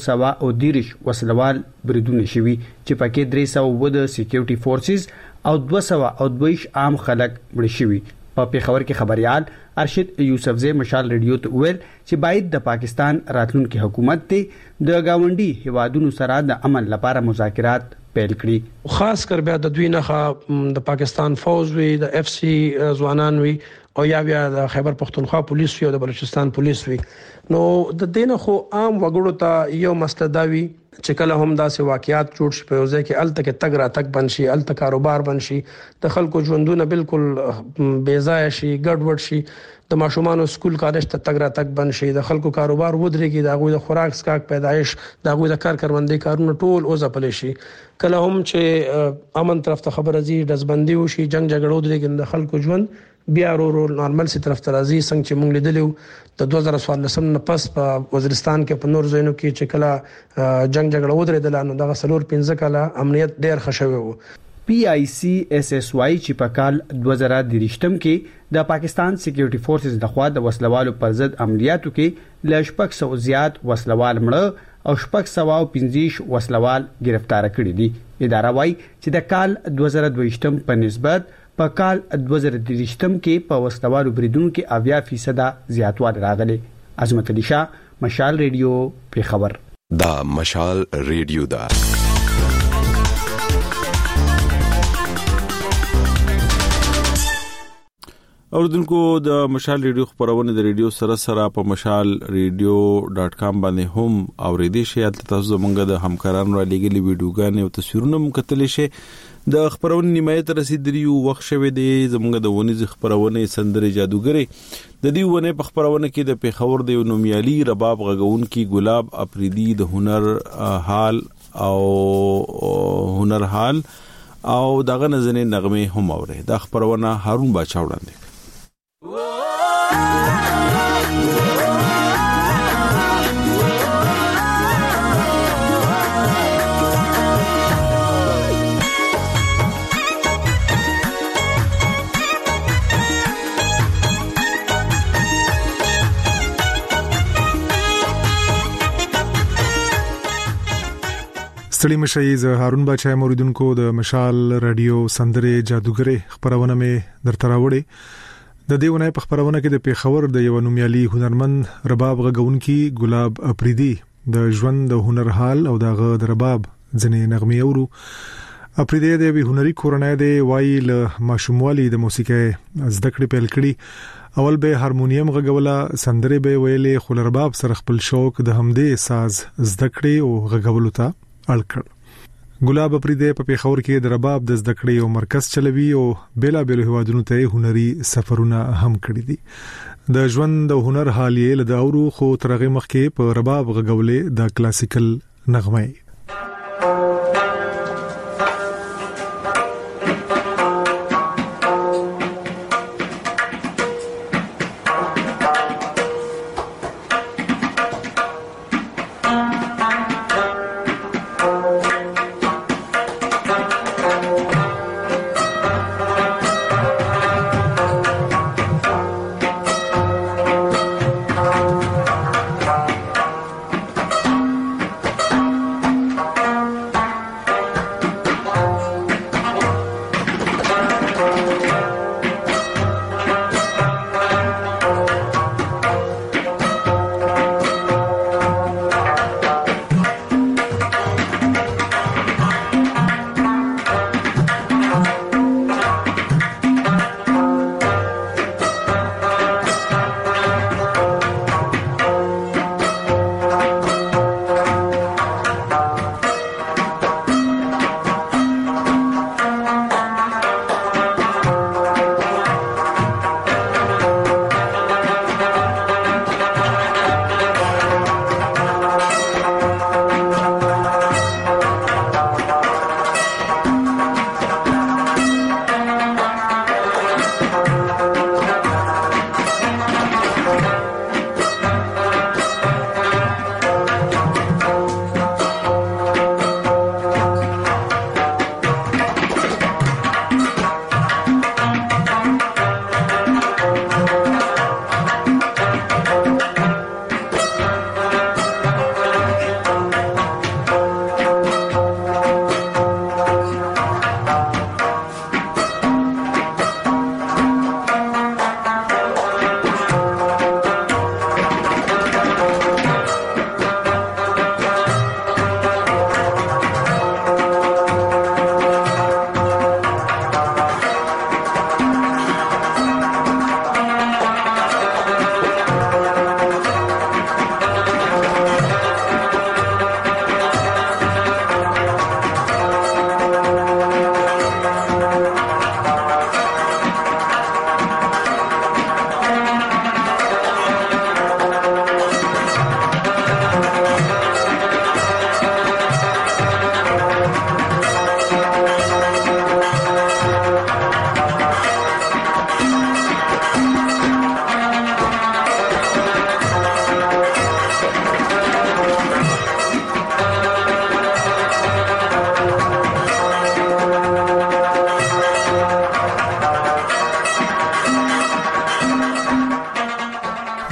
430 وسلوال بریدونه شوي چې پکې 300 د سکیورټي فورسز او 222 عام خلک مړ شوي. په پیښور کې خبريال ارشد یوسفزئی مشال ریډیو ته ویل چې باید د پاکستان راتلونکي حکومت ته د گاونډي هیوادونو سره د امن لپاره مذاکرات پیل کړي. خاص کر بیا د دوی نه د پاکستان فوج وی د FC ځوانان وی او یا بیا د خیبر پختونخوا پولیس وی او د بلوچستان پولیس وی نو د دینه خو عام وګړو ته یو مسله دا وی چې کله هم داسې واقعیات جوړ شي په ځای کې الته کې تګ را تک بنشي الته کاروبار بنشي د خلکو ژوندونه بالکل بے ځای شي ګډوډ شي د ماشومان سکول کالج ته تګ را تک بنشي د خلکو کاروبار ودرېږي د غوي د خوراک سکاک پیدایش د غوي د کارکروندې کارونه ټول او ځپل شي کله هم چې امن طرف ته خبر ازي دزبندي وشي جنگ جګړو درېږي د خلکو ژوند بیا ورو نارمل سي طرف ترازی څنګه چې موږ لیدلو د 2014 نه پس په وزیرستان کې په نور ځایونو کې چې کله جنگ جګړه ودرېدل نو دغه سلور 15 کاله امنیت ډېر خښوي وو. PICSSY چې په کال 2023 کې د پاکستان سکیورټي فورسز د خوا د وسلوالو پر ضد عملیاتو کې ل 600 زیات وسلوال مړه او 615 وسلوال گرفتار کړي دي. اداره وايي چې د کال 2022 په نسبت په کال 2023 کې په وسلوالو بریدونکو کې 80% زیاتوالی راغلی. عظمت علي شاه، مشال ریډیو، پیښور. دا مشال ریډیو دا اوردونکو د مشال ریډیو خبرونه د ریډیو سره په mashalradio.com باندې هم اوریدي شي. تاسو زمونږ د همکارانو را لګلي ویډیوګانې او تصویرونه مکتل شي. د خبرونه نیمایت رسیدلیو وخت شوه دی زمونږ د ونیز خبرونه سندري جادوګری د دې ونه په خبرونه کې د پیښور د نومیالي رباب غږون کې ګلاب اپریدي د هنر حال او دغه نزنې نغمه هم اوره. د خبرونه هارون باچا وړاندې. ستړي مشي ز هارون باچا موریدونکو د مشال رادیو سندره جادوګری خبرونه مې درته راوړې. د دیونه په خبرونه کې د پیښور د یو نومیالي هنرمند رباب غږونکي ګلاب اپریدي د ژوند د هنر حال او دغه د رباب ځنې نغمې اورو. اپریدي د وی هنري کورنۍ د وایل ماشوموالي د موسیقي زده کړې پیل کړي. اول به هارمونیم غږوله، سندره به ویلې، خو رباب سره خپل شوق د همدې ساز زده کړې او غږولو ته الکړ. ګلاب اپریدي په پیښور کې د رباب د زده کړې او مرکز چلوي او بیلا بیل هوادونو ته هنري سفرونه هم کړی دي. د ژوند د هنر حال یې له اورو خو ترغه مخ کې په رباب غږولې د کلاسیکل نغمه.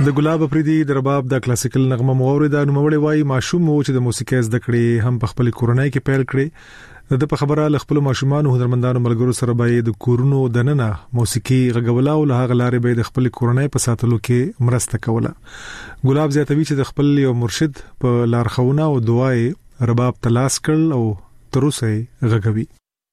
د ګلاب افریدي د رباب د کلاسیکل نغمه موریدا نوموړی وای ماشوم چې د موسیقي زده کړې هم په خپل کورنۍ کې پیل کړي د په خبره ل خپل ماشومان او هنرمندانو ملګرو سره به د کورونو دننه موسیقي غږولا او له هغه لارې به د خپل کورنۍ په ساتلو کې مرسته کوله. ګلاب زیاتوي چې د خپل یو مرشد په لارښوونه او دعای رباب تلاش کړ او تر اوسه غږوي.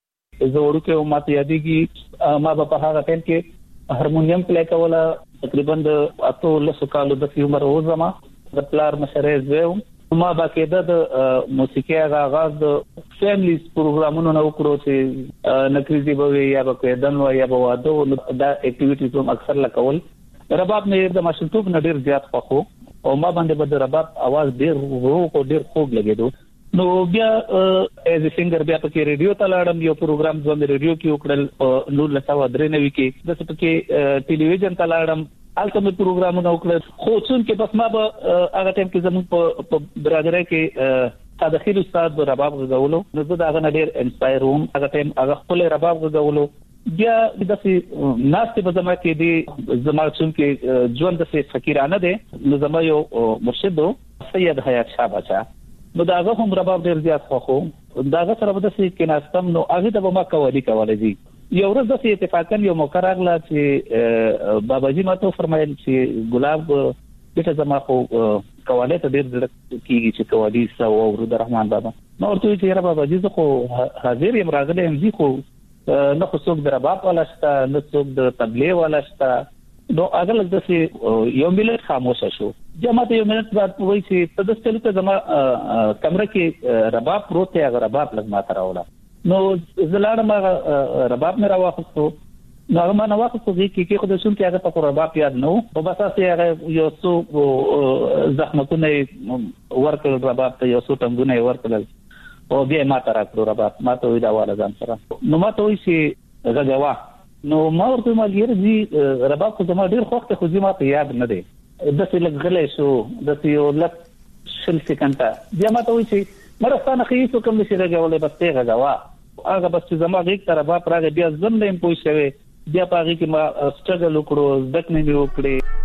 زه ورکه ماته یادېږي ما په هغه ټیم کې هارمونیم پلی کوله تقریبا د 18 کالو د عمر وزما د پلار مشرې زو ما باقاعده د موسیقي آغاز د فیملی پروګرامونو نو کړو چې نکریزي به یا به دن یا به واده دا اکټیویټیز هم اکثر لکول. رباب نه د ماشومتوب نه ډیر زیات خوښو او ما باندې به د رباب आवाज ډیر ډیر خوږ لګیدو. نو بیا ایز ا سنگر بیا په ریډیو ته لاړم یو پروګرام ځوند ریډیو کې وکړل نور لساو درنوي کې د څه کې ټلویزیون ته لاړم الته مې پروګرامونه وکړل خو څون کې بس ما به هغه ټیم کې زموږ په برادرۍ کې تدخیر استاد رباب غوولو نو زه دا غن ډیر انسپایر وم هغه ټیم هغه خپل رباب غوولو بیا د څه ناستې په زما کې دی زما څون کې ژوند د څه فقیرانه دی نو زما یو مرشد سید حیات شاه بچا نو داغه هم رباب ډیر زیات خوخو داغه سره به د څه کې ناستم نو هغه د ما کولی دي یو ورځ د اتفاقا یو موقع راغله چې باباجي ماته فرمایل چې ګلاب دغه زما خو کواله ته ډیر کیږي چې کوالي سو او رود رحمان بابا نو ورته چې را باباجي زه خو حاضر یم راغله ام زی خو نه خو څوک د رباب ولا شته نه څوک د تبلیغ ولا شته نو هغه لږ یو ملت خاموش شو جماعت یو ملت بعد وایي چې په داسې چلو ته زما کمره کې رباب پروت دی هغه رباب لږ ما تراوله نو زلاړم رباب مې راوخستو نو هغه ما نه واخستو چې خو د شون کې هغه په رباب یاد نو په باسه هغه یو څو زحمتونه ورکړل رباب ته یو څو ټنګونه ورکړل او بیا ما تراکړو رباب ما ته وی دا والا ځان سره نو ما ته وی چې غږوا نو ما ورته مالګر دي رباب خو زما ډیر خوښ ته خو زما ته یاد نه دی د څه لګلې شو د څه یو لک شل سکندته بیا ما ته وی چې مرستانه خېسو کوم شي راغولې بس ته غوا هغه بس زما غیږ ته رباب راغی بیا زم نه پوي شوی بیا پاره کې ما سټرګل وکړو ځکه نه وکړې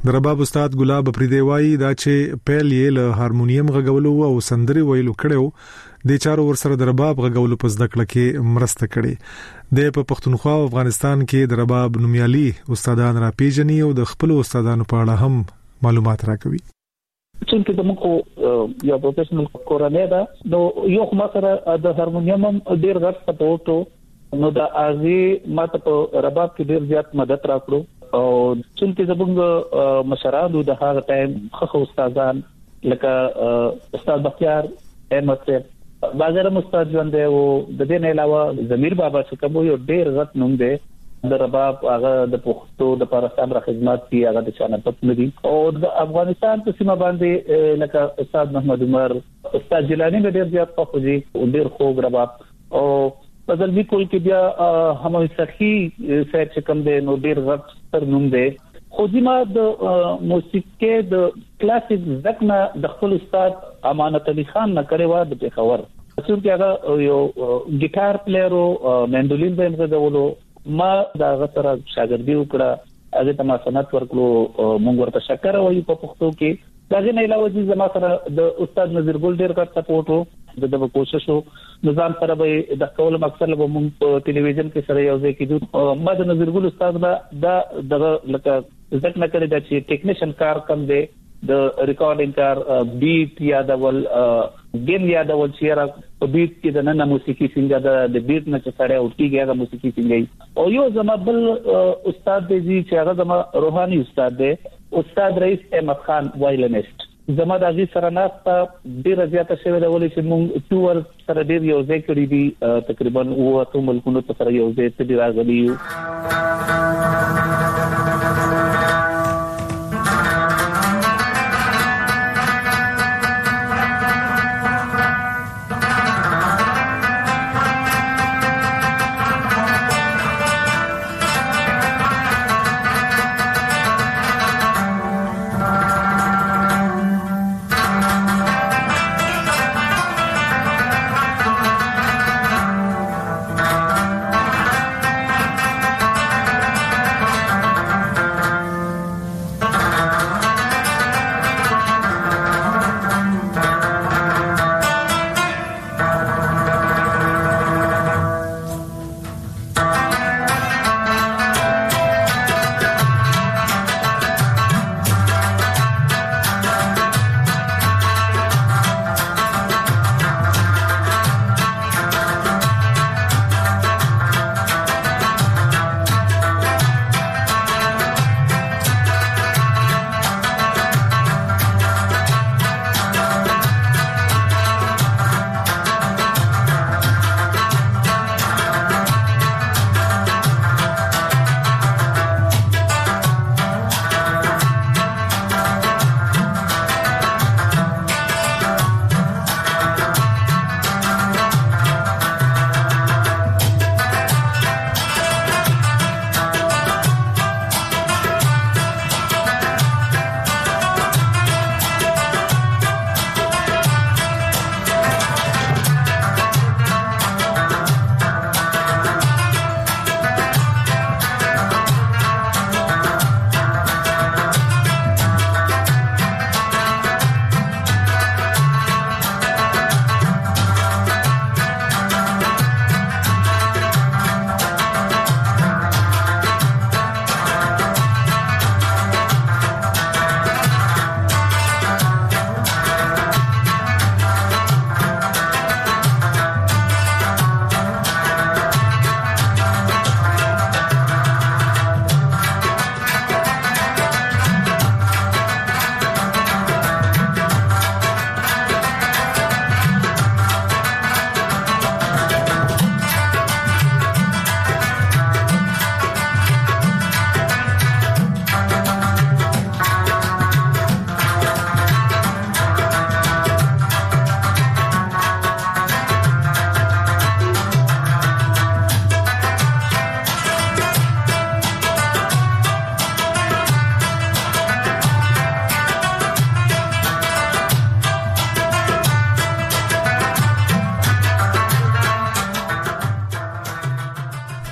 د رباب استاد ګلاب افریدی وایي دا چې پیل یې له هارمونیم غږولو او سندري ویلو کړو د چارو ورسره د رباب غږولو په زده کړه کې مرسته کړې د په پښتونخوا او افغانستان کې د رباب نومیالي استادان را پیژني او د خپل استادانو په اړه هم معلومات راکوي. چې د موږ یو پروفیشنل کورنۍ دا نو یو خمسره د هارمونیم ډیر غټ سپورټ نو د ازي ماته په رباب کې ډیر زیات مدد راکړو او چې زموږ مشرانو د هغه ټایم خو استادان لکه استاد بختیار احمد صاحب بازار استاد ژوند دی او د دې نه علاوه ضمیر بابا چې کوم یو ډیر غټ نوم دی د رباب هغه د پښتو د پاکستان را خدمات کی هغه د چانه پټ ندي او د افغانستان په سیمه باندې لکه استاد محمد عمر استاد جیلانی ډیر زیات خوږي او ډیر خوږ رباب او بدلوي کول کې بیا هم سخی سیر چې کوم دی نو ډیر غټ تر نوم دی خو ځما د موسیقي د کلاسیک ځکه د خپل استاد امانت علي خان نه کړی و د پیښور چې هغه یو ګیټار پلیئر او مندولین به غوړو ما دا غتره شاګردي وکړه هغه ته ما سنت ورکړو مونږ ورته شکر وایو په پښتو کې دا نه علاوه چې زما سره د استاد نذیر ګل ډیر کار سپورټ د کوششو نظام سره به د کول مقصد له مونږ په ټلویزیون کې سره یو ځای کېدو ما د نذیر ګل استاد دا لکه ځکه نه کړی دا چې ټیکنیشن کار کم دی د ریکارډینګ کار بیټ یا د گیم یا د ولچیرا په بیټ کې د نن موسیقي څنګه د بیټ نه چې سره اوټیږي هغه موسیقي څنګه او یو زما بل استاد دی چې هغه زما روحاني استاد دی استاد رئیس احمد خان وایلنست زما د غي سره ناسته ډیره زیاته شوی د ولې چې موږ ټور سره ډیر یو ځای کړی دي تقریبا اوه ملکونو ته سره یو ځای ته راغلی یو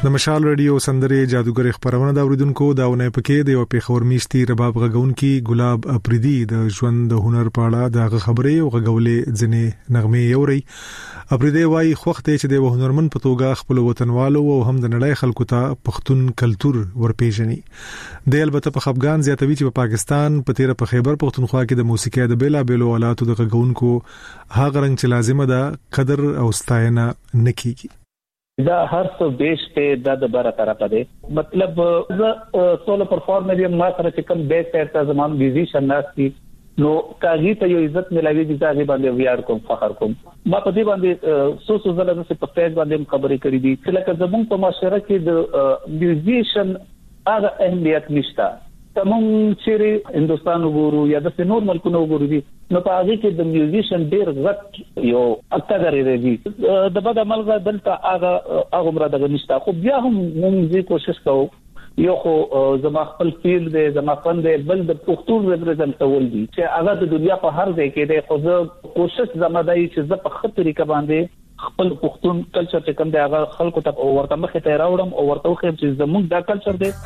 د مشال رادیو سندره جادوګر خبرونه دا اوریدونکو داونه پکې د یو پیښور میشتي رباب غږونکي ګلاب اپریدي د ژوند د هنر په اړه د خبرې او غږولې ځنې نغمه یوري اپریدي وايي خوخته چې د هنرمن په توګه خپل وطنوالو او هم د نړۍ خلکو ته پښتون کلچر ورپېژني د البته په افغان زیاتوي چې په پاکستان په تیر په خیبر پختونخوا کې د موسیقي د بیلا بیلو آلاتو د غږونکو هغه رنګ چې لازمه ده قدر او ستاینه نکېږي دا هر څه بیس ته د بره طرف ده مطلب سولو پرفارمر یم ما سره چې کوم بیس ته زمام میوزیشن ناشتي نو کاږي ته یو عزت ملایوي چې هغه باندې ویار کوم فخر کوم ما په دې باندې سو زله د په پیج باندې خبرې کړې دي چې لکه زمون په معاشره کې د میوزیشن هغه اهمیت نشته تمام چې هندستان وګورو یا د نور ملکونو وګورو دي نو په هغه کې د میوزیشن ډیر غټ یو اکثر دی د بد عمل دلته هغه مراد نشته خو بیا هم موږ کوشش کوو یو خو زما خپل فیلډ دی زما فن دی بل د پښتون ریپرزنټ کول دي چې هغه د دنیا په هر ځای کې دی خو زه کوشش زما دی چې زه په خپل طریقه باندې خپل پښتون کلچر چې کوم دی هغه خلکو ته ورته مخې ته راوړم او ورته خو چې زموږ دا کلچر دی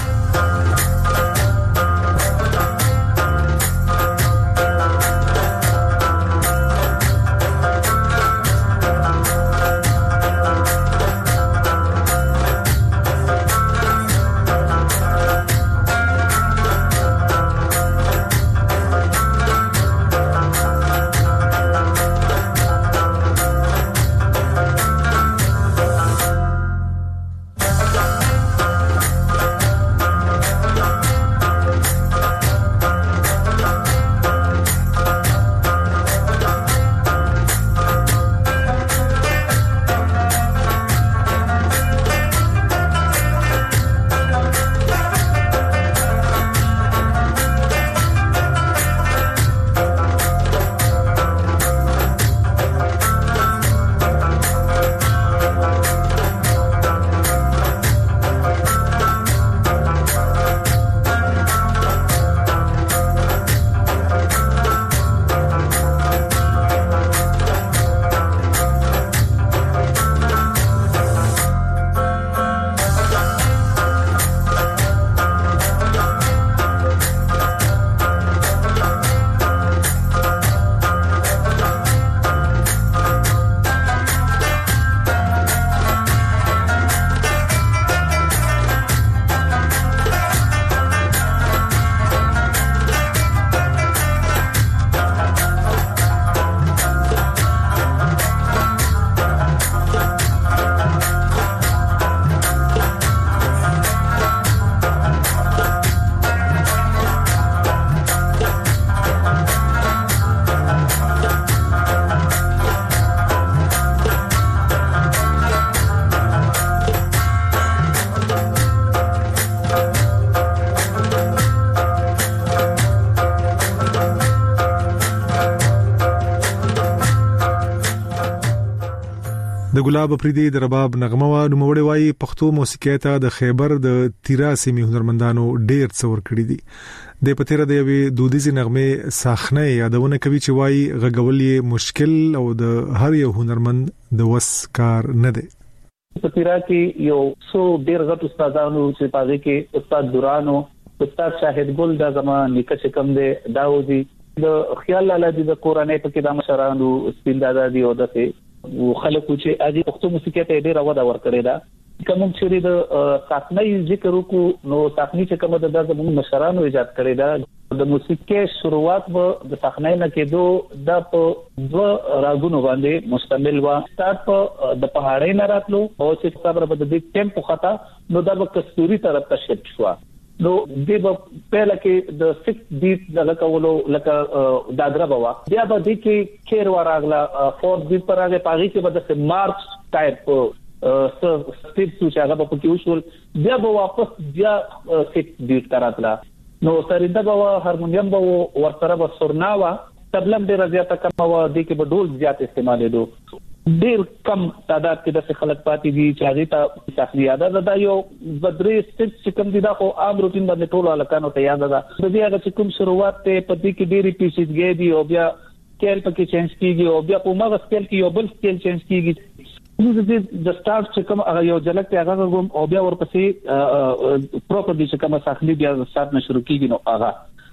د ګلاب اپریدي د رباب نغمه وا نوموړی وايي پښتو موسیقي ته د خیبر د تیرا سیمې هنرمندانو ډېر څور کړی دي د پتیره د یوې دودیزي نغمه ساخنه یادونه کوي چې وايي غږول یې مشکل او د هر یو هنرمند د وس کار نه دی پتیرا کې یو څو ډېر غټ استادانو چې پاره کې استاد دورانو استاد شاهد ګل د زمان نکڅ کم دی داودي د خیال لاله د قرآنی په کې د مشرانو سپین دادا دی او دغه خلکو چې اجي پښتو موسیقي ته ډېر ودا ورکړی دا کوم چې د ساخنۍ ذکر وکړو نو ساخنۍ چې کومه د زموږ مشرانو ایجاد کړی دا د موسیقي شروعات به د ساخنۍ نه کېدو د په دو راګونو باندې مشتمل و سٹارټ په د پهاړۍ نه راتلو او چې صبر به د دې ټیمپو خطا نو دا به کستوري طرف ته شفت شو نو د پهلا کې د 6 بیٹ دغه کولو لکه دادرا بوا بیا به د کې کیر وراغلا 4 بیٹ پر هغه پاغي کې به د مارچ ټایپ سټیپ چې هغه په کې وشول بیا به واپس بیا 6 بیٹ تراتلا نو سرینده بوا هارمونیم به ورسره به سورناوا تبلم ډیر زیاته کم و د کې به ډول زیات استعمالېدو ډیر کم تعداد کې د خلک پاتې دي چې هغه ته تخلیه یاد ده یو بدري سټیپ چې کوم دي دا خو عام روټین باندې ټول الکانو ته یاد ده د دې هغه چې کوم شروعات ته پدې کې ډېری پیچیدګي دي او بیا سکیل پکې چینج کیږي او بیا په مغه سکیل کې یو بل سکیل چینج کیږي د سٹارټ چې کوم هغه یو جلک ته هغه کوم او بیا ورپسې پروپرلی چې کوم ساخلی بیا سٹارټ نه شروع کیږي نو هغه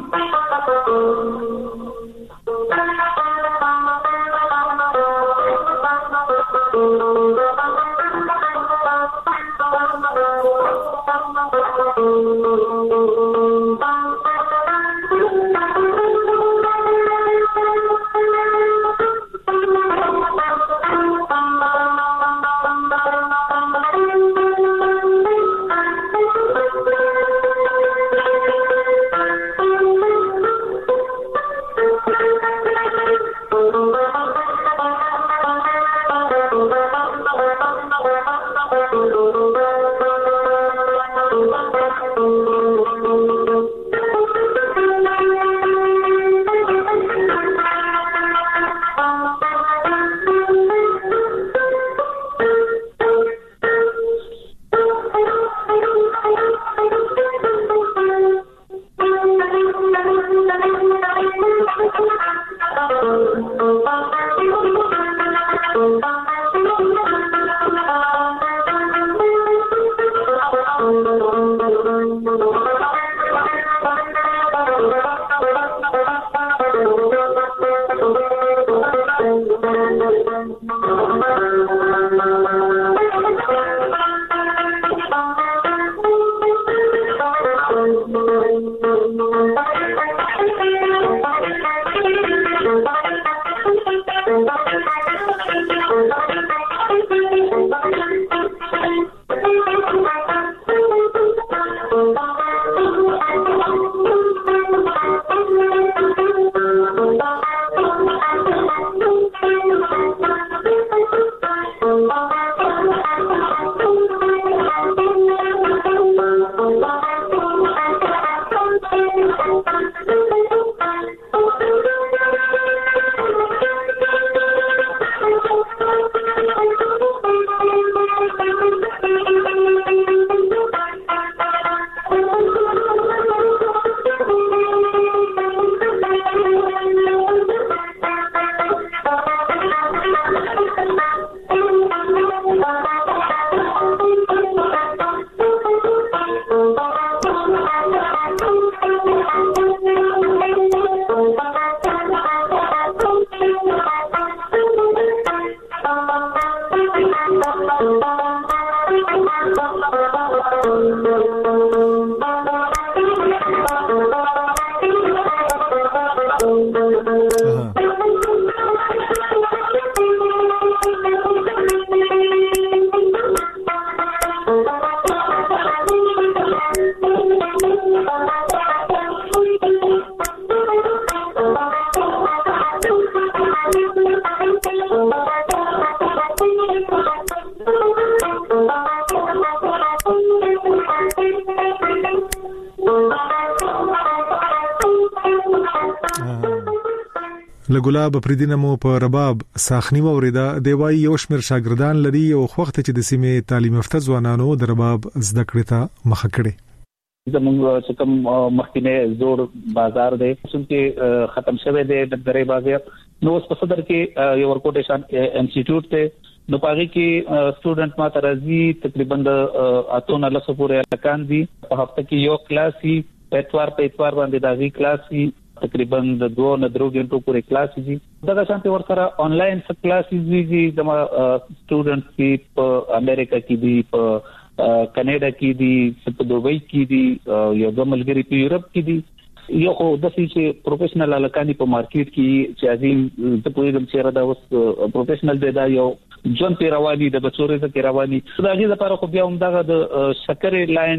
لګلاب پردینمو په رباب ساخنی وریدا دیوای یو شمیر شاګردان لري او وخت چې د سیمې تعلیم یافته ځوانانو د رباب زده کړې ته مخه کړي زموږ چې کوم مخکینه زور بازار دی چې ختم شوه دی د درې بازار نو په صدر کې یو ورکوټیشن انسټیټیوټ ته نو پاره کې سټوډنټ ما ترازی تقریبا اتونه لسه پورې لکان دي په هفته کې یو کلاس ای په اتوار باندې داغي کلاس ای تقریبا د 2 نه 3 غنټو پورې کلاس دي دا شانتي ورسره آنلاین څه کلاسز دي د سټوډنټس کې په امریکا کې دي په کینیډا کې دي په دوبۍ کې دي یو د ملګری په یورپ کې دي یو خو د چې پروفیشنل الکانی په مارکیټ کې چې ازي د پوهیږم چې را دا اوس پروفیشنل دی دا یو جون پیروانی د بچورې څخه پیروانی دغه لپاره خو بیا هم دغه د شکرې لاین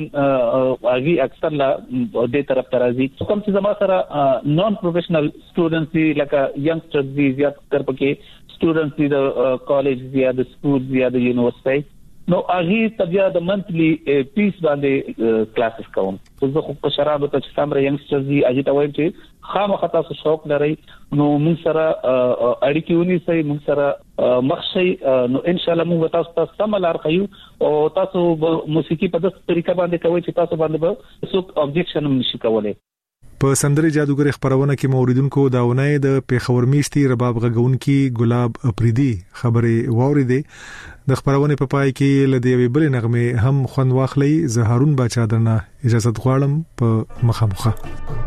اغي اکثر لا د طرف ترازی کوم چې زما سره نون پروفیشنل سټوډنټس لکه ینګسترز دي زیات تر پکې سټوډنټس د کالج یا د سکول یا د یونیورسيټي نو اغي تبیا د منثلی پیس باندې کلاسز کوم زه خو په شرابو ته چې سمره ینګسترز دي اجي ته وایم چې خامخا تاسو شوق لرئ نو موږ سره اړیکې ونیسئ موږ سره مخشي نو ان شاء الله موږ تاسو ته سملار خيو او تاسو موسیقي په داسې طریقه باندې کوي چې تاسو باندې به څوک اوبجیکشن نشي کولای په سندره جادوګر خبرونه کې موریدونکو داونه د پیښور میشتي رباب غږونکي ګلاب اپریدي خبره واوریده د خبرونه په پای کې لدی بل نغمه هم خوند واخلي زه هارون باچا درنه اجازه غواړم په مخامخه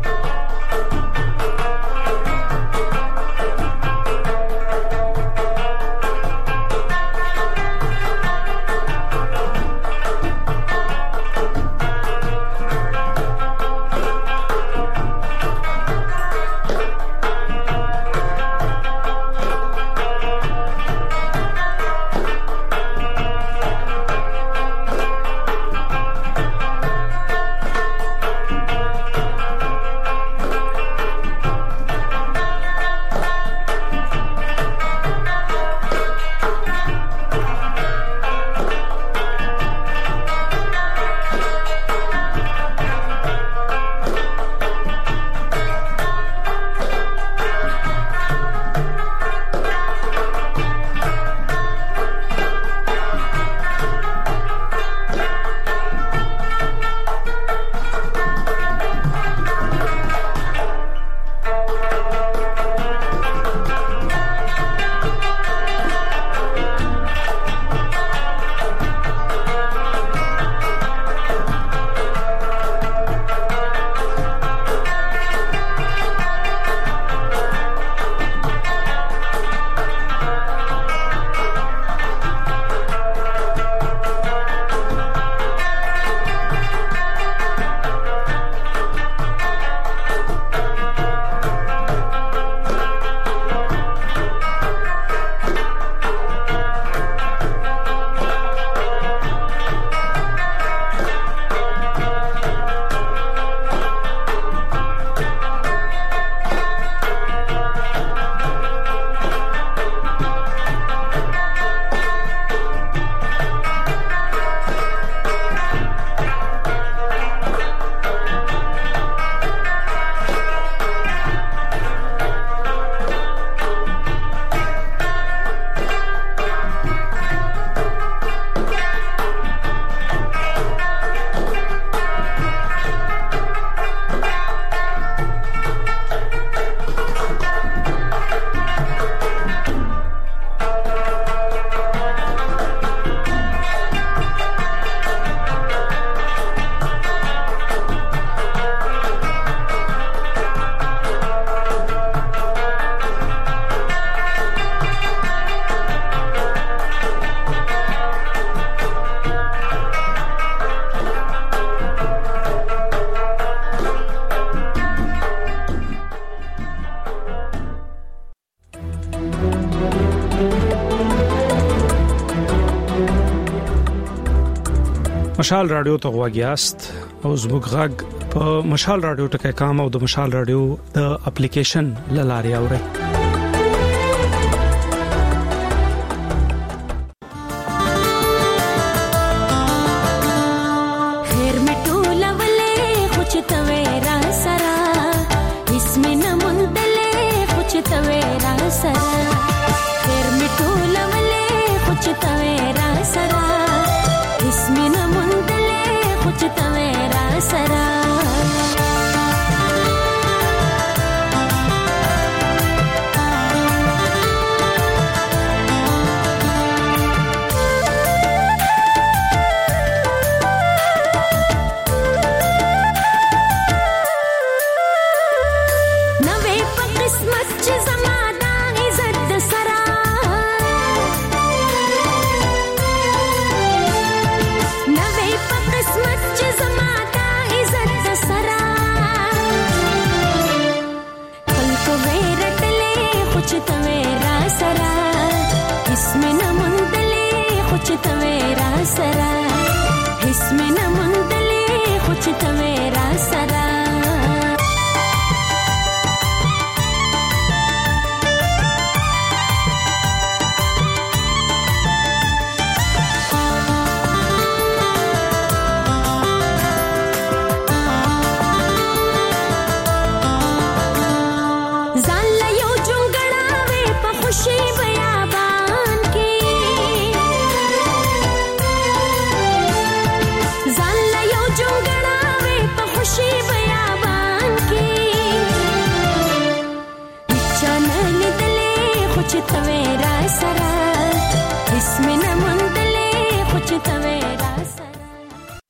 مشال رادیو ته غواګیاست او زموږ غږ په مشال رادیو ټکي کام او د مشال رادیو د اپلیکیشن لاري اوري سرا اسمه نمندلې خو چې ته را سرا